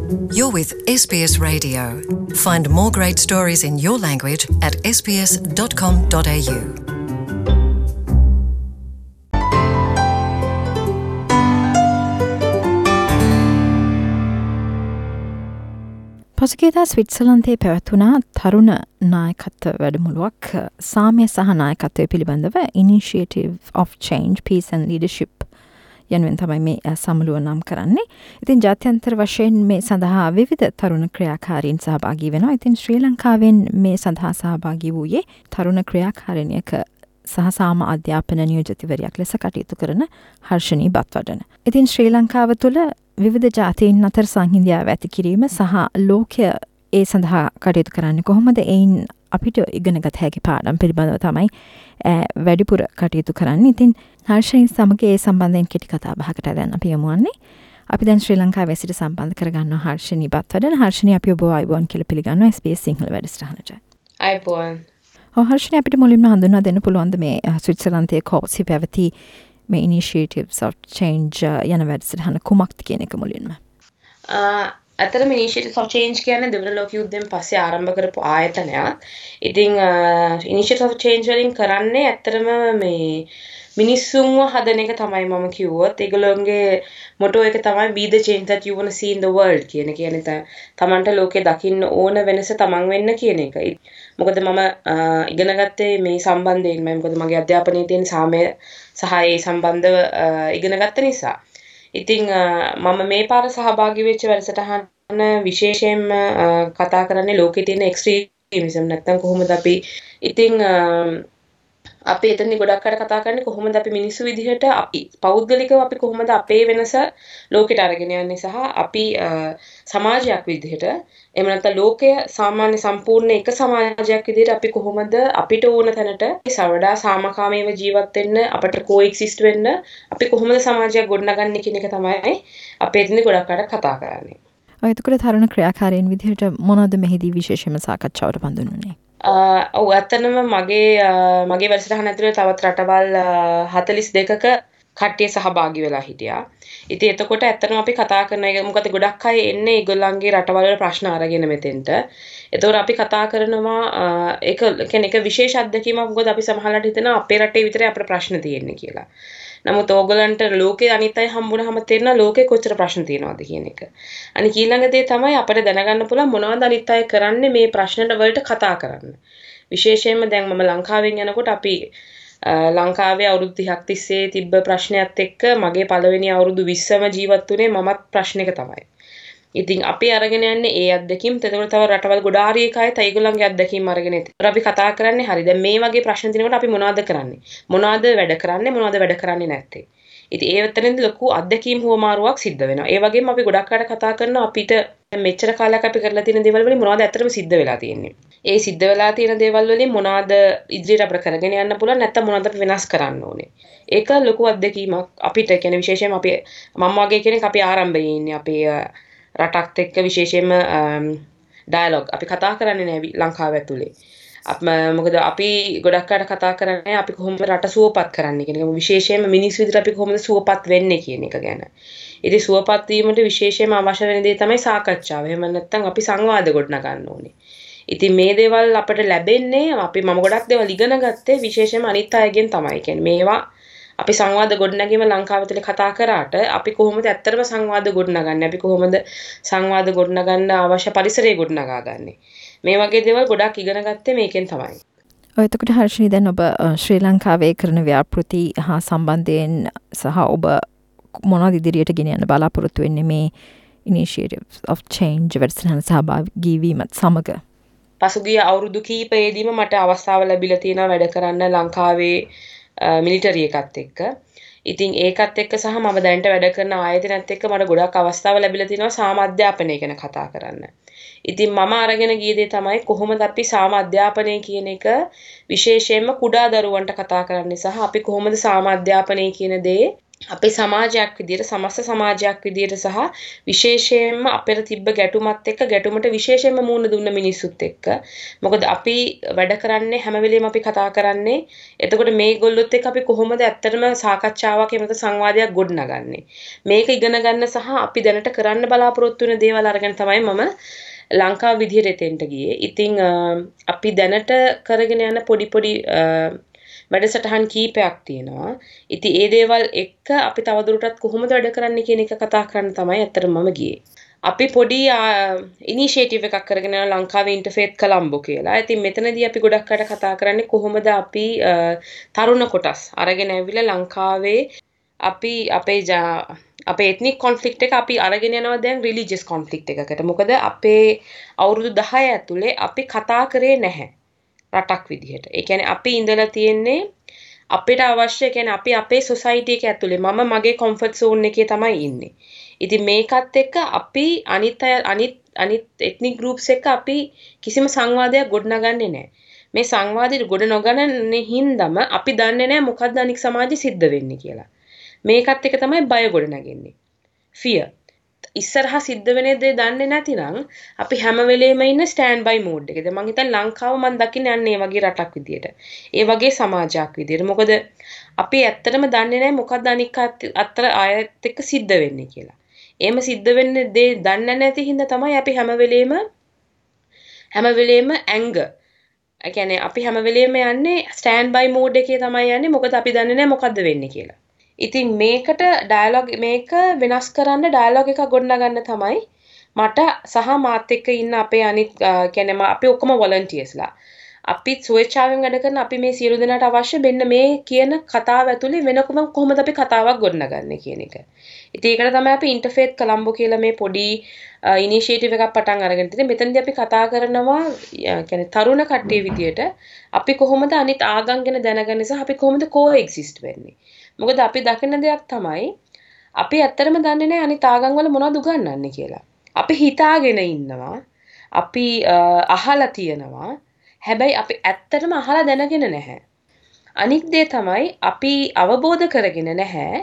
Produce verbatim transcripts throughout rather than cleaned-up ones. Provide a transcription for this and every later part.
You're with S B S Radio. Find more great stories in your language at s b s dot com dot a u. පසුගියදා ස්විට්සර්ලන්තයේ පැවැත්වුණා තරුණ නායකත්ව වැඩමුළුවක් සාමය සහ නායකත්වය පිළිබඳව Initiative of Change, Peace and Leadership යනුවෙන් තමයි මේ සමුළුව නම් කරන්නේ. ඉතින් ජාත්‍යන්තර වශයෙන් මේ සඳහා විවිධ තරුණ ක්‍රියාකාරීන් සහභාගී වෙනවා. ඉතින් ශ්‍රී ලංකාවෙන් මේ සඳහා සහභාගී වූයේ තරුණ ක්‍රියාකාරිනියක සහ සාම අධ්‍යාපන නියෝජිතවරියක් ලෙස කටයුතු කරන හර්ෂණී බත්වඩන. ඉතින් ශ්‍රී ලංකාව තුළ විවිධ ජාතීන් අතර සංහිඳියාව ඇති කිරීම සහ ලෝකය ඒ සඳහා කටයුතු කරන්නේ කොහොමද? එයින් අපිට ඉගෙනගත හැකි පාඩම් පිළිබඳව තමයි වැඩිපුර කටයුතු කරන්නේ. ඉතින් හර්ෂණී සමග ඒ සම්බන්ධයෙන් කෙටි කතා බහකට දැන් අපි යමු වන්නේ. අපි දැන් ශ්‍රී ලංකාවේ සිට සම්බන්ධ කරගන්නවා හර්ෂණී බත්වඩන. හර්ෂණී අපි ඔබ ආයුබෝවන් කියලා පිළිගන්නවා S B S සිංහල වැඩසටහනට. ආයුබෝවන්. ඔව් හර්ෂණී අපිට මුලින්ම හඳුන්වා දෙන්න පුළුවන්ද මේ ස්විට්සර්ලන්තයේ කෝසි පැවති මේ Initiatives of Change යන වැඩසටහන කුමක්ද කියන එක මුලින්ම. අතරම Initiatives of Change කියන්නේ දෙවන ලෝක යුද්ධයෙන් පස්සේ ආරම්භ කරපු ආයතනයක්. ඉතින් Initiatives of Change වලින් කරන්නේ ඇත්තටම මේ මිනිස්සුන්ව හදන එක තමයි මම කිව්වොත්. ඒගොල්ලෝගේ මොටෝ එක තමයි be the change that you want to see in the world කියන එක. කියන්නේ තමන්ට ලෝකේ දකින්න ඕන වෙනස තමන් වෙන්න කියන එක. මොකද මම ඉගෙන ගත්තේ මේ සම්බන්ධයෙන් මම මොකද මගේ අධ්‍යාපනයේ තියෙන සාමය සහ ඒ සම්බන්ධව ඉගෙන ගත්ත නිසා. ඉතින් මම මේ පාර සහභාගී වෙච්ච වැඩසටහන විශේෂයෙන්ම කතා කරන්නේ ලෝකේ තියෙන එක්ස්ට්‍රීමිසම් නැත්නම් කොහොමද අපි ඉතින් අපි එතනදි ගොඩක් අය කතා කරන්නේ කොහොමද අපි මිනිස්සු විදිහට අපි පෞද්ගලිකව අපි කොහොමද අපේ වෙනස ලෝකෙට අරගෙන යන්නේ සහ අපි සමාජයක් විදිහට එහෙම නැත්නම් ලෝකය සාමාන්‍ය සම්පූර්ණ එක සමාජයක් විදිහට අපි කොහොමද අපිට ඕන තැනට සවඩා සාමකාමීව ජීවත් වෙන්න අපිට කෝඑක්සිස්ට් වෙන්න අපි කොහොමද සමාජයක් ගොඩනගන්නේ කියන එක තමයි අපි එතනදි ගොඩක් අය කතා කරන්නේ. ඔය එතකොට තරුණ ක්‍රියාකාරීන් විදිහට මොනවද මෙහිදී විශේෂයෙන්ම සාකච්ඡාවට බඳුනුනේ? ඔව් ඇත්තනම මගේ මගේ වැඩසටහන ඇතුලේ තවත් රටවල් හතළිස් දෙකක කට්ටිය සහභාගී වෙලා හිටියා. ඉතින් එතකොට ඇත්තටම අපි කතා කරන එක මොකද ගොඩක් අය එන්නේ ඒගොල්ලන්ගේ රටවල් වල ප්‍රශ්න අරගෙන මෙතෙන්ට. එතකොට අපි කතා කරනවා ඒක කියන්නේ ඒක විශේෂ අත්දැකීමක්. මොකද අපි සමහරවිට හිතනවා අපේ රටේ විතරයි අපේ ප්‍රශ්න තියෙන්නේ කියලා. නමුත් ඕගොල්ලන්ට ලෝකේ අනිත් අය හම්බුනහම තේරෙනවා ලෝකේ කොච්චර ප්‍රශ්න තියෙනවද කියන එක. අනිත් ඊළඟ දේ තමයි අපිට දැනගන්න පුළුවන් මොනවද අනිත් අය කරන්නේ මේ ප්‍රශ්න වලට කතා කරන්න. විශේෂයෙන්ම දැන් මම ලංකාවෙන් යනකොට අපි ලංකාවේ අවුරුදු තිහක් තිස්සේ තිබ්බ ප්‍රශ්නයත් එක්ක මගේ පළවෙනි අවුරුදු විස්සම ජීවත් වුණේ මමත් ප්‍රශ්නයක තමයි. ඉතින් අපි අරගෙන යන්නේ ඒ අත්දැකීම්. එතකොට තව රටවල් ගොඩාරියක අය ඒගොල්ලන්ගේ අත්දැකීම් අරගෙන ඉතින් අපි කතා කරන්නේ හරි. දැන් මේ වගේ ප්‍රශ්න දිනකොට අපි මොනවද කරන්නේ? මොනවද වැඩ කරන්නේ? මොනවද වැඩ කරන්නේ නැත්තේ? ඉතින් ඒ වෙතනින්ද ලොකු අත්දැකීම් හුවමාරුවක් සිද්ධ වෙනවා. ඒ වගේම අපි ගොඩක් අයට කතා කරනවා අපිට මෙච්චර කාලයක් අපි කරලා තියෙන දේවල් වලින් මොනවද ඇත්තටම සිද්ධ වෙලා තියෙන්නේ? ඒ සිද්ධ වෙලා තියෙන දේවල් වලින් මොනවද ඉදිරියට අපිට කරගෙන යන්න පුළුවන් නැත්නම් මොනවද අපි වෙනස් කරන්න ඕනේ? ඒක ලොකු අත්දැකීමක් අපිට. කියන්නේ විශේෂයෙන්ම අපි මම වගේ කෙනෙක් අපි ආරම්භයේ ඉන්නේ අපේ රටත් එක්ක විශේෂයෙන්ම ඩයලොග් අපි කතා කරන්නේ නැහැ ලංකාව ඇතුලේ. මොකද අපි ගොඩක් අයට කතා කරන්නේ අපි කොහොමද රට සුවපත් කරන්නේ කියන එක. විශේෂයෙන්ම මිනිස් විදිහට අපි කොහොමද සුවපත් වෙන්නේ කියන එක ගැන. ඉතින් සුවපත් වීමට විශේෂයෙන්ම අවශ්‍ය වෙන දේ තමයි සාකච්ඡාව. එහෙම නැත්නම් අපි සංවාද ගොඩනගන්න ඕනේ. ඉතින් මේ දේවල් අපිට ලැබෙන්නේ අපි මම ගොඩක් දේවල් ඉගෙන ගත්තේ විශේෂයෙන්ම අනිත් අයගෙන් තමයි. කියන්නේ මේවා අපි සංවාද ගොඩනැගීම ලංකාව තුළ කතා කරාට අපි කොහොමද ඇත්තටම සංවාද ගොඩනගන්නේ? අපි කොහොමද සංවාද ගොඩනගන්න අවශ්‍ය පරිසරය ගොඩනගා ගන්නේ? මේ වගේ දේවල් ගොඩක් ඉගෙන ගත්තේ මේකෙන් තමයි. ඔය එතකොට හර්ෂණී දැන් ඔබ ශ්‍රී ලංකාවේ කරන ව්‍යාපෘති හා සම්බන්ධයෙන් සහ ඔබ මොනවද ඉදිරියට ගෙන යන්න බලාපොරොත්තු වෙන්නේ මේ Initiatives of Change වැඩසටහන සහභාගී වීමත් සමග? පසුගිය අවුරුදු කිහිපයේදීම මට අවස්ථාව ලැබිලා තියෙනවා වැඩ කරන්න ලංකාවේ මිලිටරි එකත් එක්ක. ඉතින් ඒකත් එක්ක සහ මම දැනට වැඩ කරන ආයතනයත් එක්ක මට ගොඩක් අවස්ථාව ලැබිලා තියෙනවා සාම අධ්‍යාපනය ගැන කතා කරන්න. ඉතින් මම අරගෙන ගිය දේ තමයි කොහොමද අපි සාම අධ්‍යාපනය කියන එක විශේෂයෙන්ම කුඩා දරුවන්ට කතා කරන්නේ සහ අපි කොහොමද සාම අධ්‍යාපනය කියන දේ අපේ සමාජයක් විදියට සමස්ත සමාජයක් විදියට සහ විශේෂයෙන්ම අපේ තිබ්බ ගැටුමත් එක්ක ගැටුමට විශේෂයෙන්ම මුහුණ දුන්න මිනිස්සුත් එක්ක මොකද අපි වැඩ කරන්නේ හැම වෙලෙම අපි කතා කරන්නේ එතකොට මේගොල්ලොත් එක්ක අපි කොහොමද ඇත්තටම සාකච්ඡාවක් එහෙම නැත්නම් සංවාදයක් ගොඩනගන්නේ මේක ඉගෙන ගන්න සහ අපි දැනට කරන්න බලාපොරොත්තු වෙන දේවල් අරගෙන තමයි මම ලංකාව විදියට එතෙන්ට ගියේ. ඉතින් අපි දැනට කරගෙන යන පොඩි පොඩි වැඩසටහන් කීපයක් තියෙනවා. ඉතින් ඒ දේවල් එක්ක අපි තවදුරටත් කොහොමද වැඩ කරන්නේ කියන එක කතා කරන්න තමයි ඇත්තටම මම ගියේ. අපි පොඩි ඉනිෂියේටිව් එකක් කරගෙන යනවා ලංකාවේ ඉන්ටර්ෆේත් කොලම්බෝ කියලා. ඉතින් මෙතනදී අපි ගොඩක් අයට කතා කරන්නේ කොහොමද අපි තරුණ කොටස් අරගෙන ඇවිල්ලා ලංකාවේ අපි අපේ අපේ එත්නික් කොන්ෆ්ලික්ට් එක අපි අරගෙන යනවා දැන් රිලිජියස් කොන්ෆ්ලික්ට් එකකට. මොකද අපේ අවුරුදු දහය ඇතුලේ අපි කතා කරේ නැහැ. රටක් විදිහට. ඒ කියන්නේ අපි ඉඳලා තියෙන්නේ අපිට අවශ්‍ය කියන්නේ අපි අපේ සොසයිටි එක ඇතුලේ මම මගේ කම්ෆර්ට් සෝන් එකේ තමයි ඉන්නේ. ඉතින් මේකත් එක්ක අපි අනිත් අනිත් අනිත් එත්නික් ගෲප්ස් එක්ක අපි කිසිම සංවාදයක් ගොඩනගන්නේ නැහැ. මේ සංවාදෙ ගොඩ නොගන්නේ හින්දාම අපි දන්නේ නැහැ මොකද්ද අනික් සමාජෙ සිද්ධ වෙන්නේ කියලා. මේකත් එක්ක තමයි බය ගොඩනගන්නේ. fear. ඉස්සරහා සිද්ධ වෙන දේ දන්නේ නැතිනම් අපි හැම වෙලෙම ඉන්න ස්ටෑන්ඩ් බයි මෝඩ් එකේ. දැන් මං හිතන්නේ ලංකාව මං දකින්නේ යන්නේ මේ වගේ රටක් විදියට. ඒ වගේ සමාජයක් විදියට. මොකද අපි ඇත්තටම දන්නේ නැහැ මොකක්ද අනික් අතර ආයත් එක්ක සිද්ධ වෙන්නේ කියලා. එහෙම සිද්ධ වෙන්නේ දේ දන්නේ නැති හින්දා තමයි අපි හැම වෙලෙම හැම වෙලෙම ඇංගර්. ඒ කියන්නේ අපි හැම වෙලෙම යන්නේ ස්ටෑන්ඩ් බයි මෝඩ් එකේ තමයි යන්නේ. මොකද අපි දන්නේ නැහැ මොකද්ද වෙන්නේ කියලා. ඉතින් මේකට ඩයලොග් මේක වෙනස් කරන්න ඩයලොග් එකක් ගොඩනගන්න තමයි මට සහ මාත් එක්ක ඉන්න අපේ අනිත් කියන්නේ අපි ඔක්කොම වොලන්ටියර්ස්ලා. අපි ස්වේච්ඡාවෙන් වැඩ කරන අපි මේ සියලු දෙනාට අවශ්‍ය මෙන්න මේ කියන කතාව ඇතුලේ වෙන කොහොමද අපි කතාවක් ගොඩනගන්නේ කියන එක. ඉතින් ඒකට තමයි අපි ඉන්ටර්ෆේත් කොලම්බෝ කියලා මේ පොඩි ඉනිෂියේටිව් එකක් පටන් අරගෙන තියෙන්නේ. මෙතනදී අපි කතා කරනවා කියන්නේ තරුණ කට්ටිය විදියට අපි කොහොමද අනිත් ආගම් ගැන දැනගන්නේ සහ අපි කොහොමද කෝ-එක්සිස්ට් වෙන්නේ. මොකද අපි දකින දෙයක් තමයි අපි ඇත්තටම දන්නේ නැහැ අනිත් ආගම් වල මොනවද උගන්වන්නේ කියලා. අපි හිතාගෙන ඉන්නවා. අපි අහලා තියෙනවා. හැබැයි අපි ඇත්තටම අහලා දැනගෙන නැහැ. අනිත් දේ තමයි අපි අවබෝධ කරගෙන නැහැ.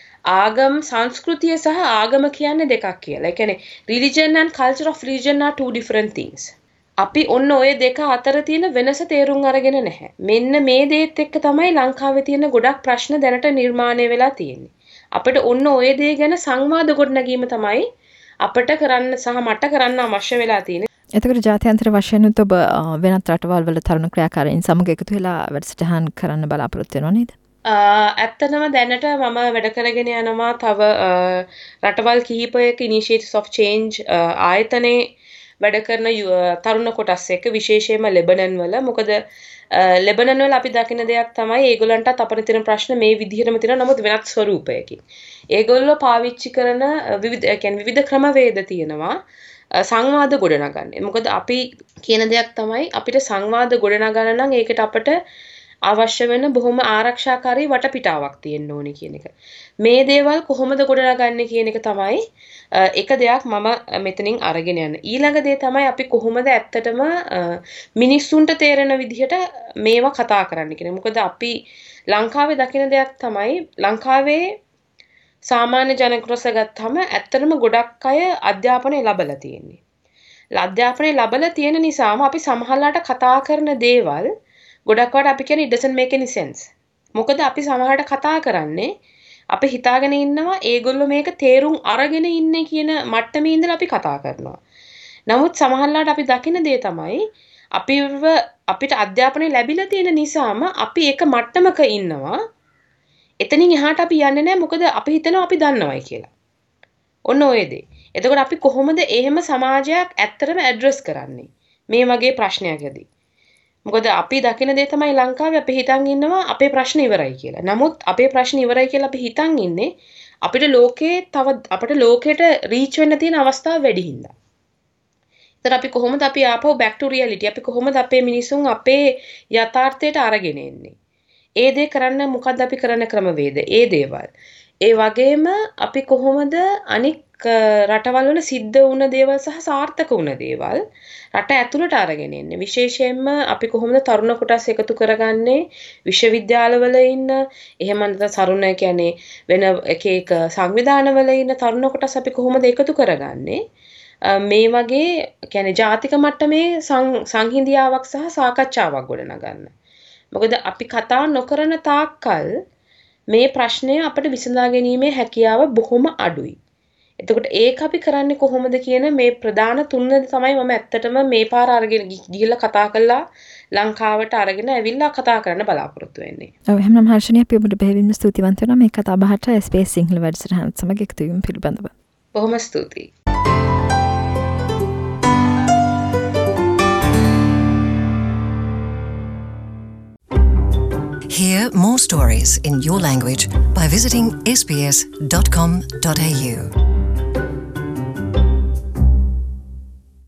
ආගම් සංස්කෘතිය සහ ආගම කියන්නේ දෙකක් කියලා. ඒ කියන්නේ religion and culture of religion are two different things. අපි ඔන්න ඔය දෙක අතර තියෙන වෙනස තේරුම් අරගෙන නැහැ. මෙන්න මේ දේත් එක්ක තමයි ලංකාවේ තියෙන ගොඩක් ප්‍රශ්න දැනට නිර්මාණය වෙලා තියෙන්නේ. අපිට ඔන්න ඔය දේ ගැන සංවාද ගොඩනගීම තමයි අපිට කරන්න සහ මට කරන්න අවශ්‍ය වෙලා තියෙන්නේ. එතකොට ජාත්‍යන්තර වශයෙන් ඔබ වෙනත් රටවල් වල තරුණ ක්‍රියාකාරීන් සමග එකතු වෙලා වැඩසටහන් කරන්න බලාපොරොත්තු වෙනව නේද? ඇත්තටම දැනට මම වැඩ කරගෙන යනවා තව රටවල් කිහිපයක ඉනිෂියේටිව්ස් ඔෆ් චේන්ජ් ආයතනයේ වැඩ කරන තරුණ කොටස් එක්ක විශේෂයෙන්ම ලෙබනන් වල. මොකද ලෙබනන් වල අපි දකින දෙයක් තමයි ඒගොල්ලන්ටත් අපිට තියෙන ප්‍රශ්න මේ විදිහටම තියෙනවා නමුත් වෙනත් ස්වරූපයකින්. ඒගොල්ලෝ පාවිච්චි කරන විවිධ කියන්නේ විවිධ ක්‍රමවේද තියෙනවා සංවාද ගොඩනගන්නේ. මොකද අපි කියන දෙයක් තමයි අපිට සංවාද ගොඩනගන්න නම් ඒකට අපිට අවශ්‍ය වෙන බොහොම ආරක්ෂාකාරී වටපිටාවක් තියෙන්න ඕනේ කියන එක. මේ දේවල් කොහොමද ගොඩනගන්නේ කියන එක තමයි එක දෙයක් මම මෙතනින් අරගෙන යන්නේ. ඊළඟ දේ තමයි අපි කොහොමද ඇත්තටම මිනිස්සුන්ට තේරෙන විදිහට මේවා කතා කරන්න කියන. මොකද අපි ලංකාවේ දකින දෙයක් තමයි ලංකාවේ සාමාන්‍ය ජනකොටස ගත්තාම ඇත්තටම ගොඩක් අය අධ්‍යාපනය ලැබලා තියෙන්නේ. අධ්‍යාපනය ලැබලා තියෙන නිසාම අපි සමහරලාට කතා කරන දේවල් ගොඩක් වට අපි කියන්නේ it doesn't make any sense. මොකද අපි සමහරට කතා කරන්නේ අපි හිතාගෙන ඉන්නවා ඒගොල්ලෝ මේක තේරුම් අරගෙන ඉන්නේ කියන මට්ටමේ ඉඳලා අපි කතා කරනවා. නමුත් සමහරලාට අපි දකින දේ තමයි අපිව අපිට අධ්‍යාපනය ලැබිලා තියෙන නිසාම අපි එක මට්ටමක ඉන්නවා. එතනින් එහාට අපි යන්නේ නැහැ මොකද අපි හිතනවා අපි දන්නවයි කියලා. ඔන්න ඔය දේ. එතකොට අපි කොහොමද එහෙම සමාජයක් ඇත්තටම ඇඩ්‍රස් කරන්නේ මේ වගේ ප්‍රශ්නයකදී? මොකද අපි දකින දේ තමයි ලංකාවේ අපි හිතන් ඉන්නවා අපේ ප්‍රශ්න ඉවරයි කියලා. නමුත් අපේ ප්‍රශ්න ඉවරයි කියලා අපි හිතන් ඉන්නේ අපිට ලෝකේ තව අපිට ලෝකෙට රීච් වෙන්න තියෙන අවස්ථා වැඩි හින්දා. ඒතර අපි කොහොමද අපි ආපහු back to reality අපි කොහොමද අපේ මිනිසුන් අපේ යථාර්ථයට අරගෙන එන්නේ? ඒ දේ කරන්න මොකද්ද අපි කරන ක්‍රමවේද? ඒ දේවල්. ඒ වගේම අපි කොහොමද අනික් රටවල් වල සිද්ධ වුණ දේවල් සහ සාර්ථක වුණ දේවල් රට ඇතුළට අරගෙන එන්නේ. විශේෂයෙන්ම අපි කොහොමද තරුණ කොටස් එකතු කරගන්නේ විශ්වවිද්‍යාලවල ඉන්න, එහෙම නැත්නම් තරුණ කියන්නේ වෙන එක එක සංවිධානවල ඉන්න තරුණ කොටස් අපි කොහොමද එකතු කරගන්නේ? මේ වගේ කියන්නේ ජාතික මට්ටමේ සංහිඳියාවක් සහ සාකච්ඡාවක් ගොඩනගන්න. මොකද අපි කතා නොකරන තාක්කල් මේ ප්‍රශ්නය අපිට විසඳා ගැනීමේ හැකියාව බොහොම අඩුයි. එතකොට ඒක අපි කරන්නේ කොහොමද කියන මේ ප්‍රධාන තුනද තමයි මම ඇත්තටම මේ පාර අරගෙන ගිහිල්ලා කතා කළා ලංකාවට අරගෙන ඇවිල්ලා කතා කරන්න බලාපොරොත්තු වෙන්නේ. ඔව් එහෙනම් හර්ෂණී අපි ඔබට බෙහෙවින්ම ස්තුතිවන්ත වෙනවා මේ කතා බහට S B S සිංහල වැඩසටහනත් සමග එකතු වීම පිළිබඳව. බොහොම ස්තුතියි. Hear more stories in your language by visiting s b s dot com dot a u.